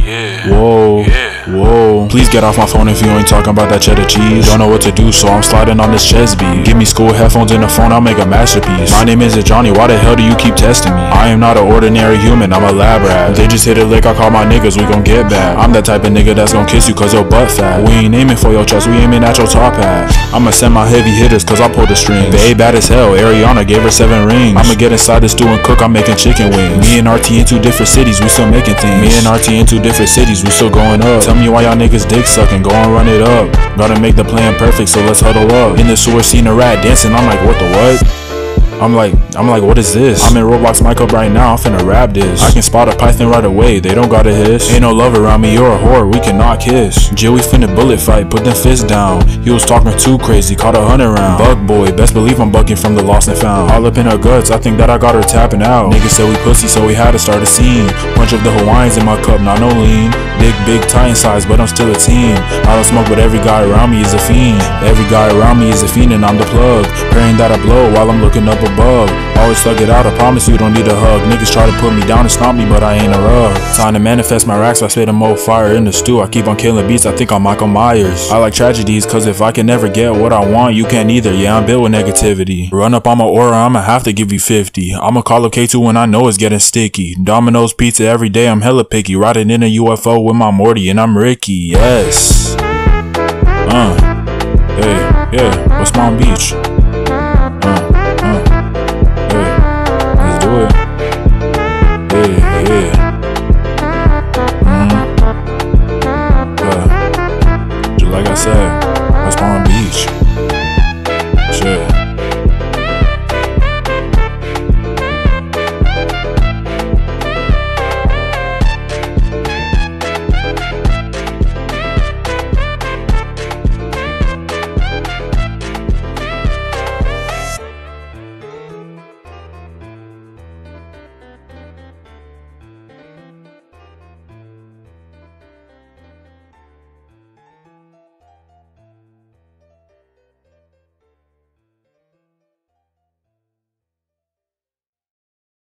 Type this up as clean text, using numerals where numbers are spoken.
Whoa, whoa. Please get off my phone if you ain't talking about that cheddar cheese. Don't know what to do, so I'm sliding on this chess beat. Give me school headphones and a phone, I'll make a masterpiece. My name isn't Johnny, why the hell do you keep testing me? I am not an ordinary human, I'm a lab rat. They just hit a lick, I call my niggas, we gon' get back. I'm that type of nigga that's gon' kiss you cause your butt fat. We ain't aiming for your chest, we aiming at your top hat. I'ma send my heavy hitters cause I pull the strings. Bae bad as hell, Ariana gave her 7 rings. I'ma get inside the stew and cook, I'm making chicken wings. Me and RT in 2 different cities, we still making things. Me and RT in 2 different cities, we still going up. Tell me why y'all niggas dick sucking, go and run it up. Gotta make the plan perfect, so let's huddle up. In the sewer, seen a rat dancing, I'm like, what the what? I'm like, what is this? I'm in Roblox mic up right now, I'm finna rap this. I can spot a python right away, they don't gotta hiss. Ain't no love around me, you're a whore, we cannot kiss. Jill, we finna bullet fight, put them fists down. He was talking too crazy, caught 100 round. Bug boy, best believe I'm bucking from the lost and found. All up in her guts, I think that I got her tapping out. Niggas said we pussy, so we had to start a scene. Bunch of the Hawaiians in my cup, not no lean. Big Titan size, but I'm still a team. I don't smoke, but every guy around me is a fiend. Every guy around me is a fiend and I'm the plug. Praying that I blow while I'm looking up above. Always thug it out, I promise you don't need a hug. Niggas try to put me down and stomp me, but I ain't a rug. Time to manifest my racks, I spit a more fire in the stew. I keep on killing beats, I think I'm Michael Myers. I like tragedies, cause if I can never get what I want, you can't either. Yeah, I'm built with negativity. Run up on my aura, I'ma have to give you 50. I'ma call up K2 when I know it's getting sticky. Domino's pizza every day, I'm hella picky. Riding in a UFO with my Morty and I'm Ricky, yes. Hey, yeah, West Palm Beach.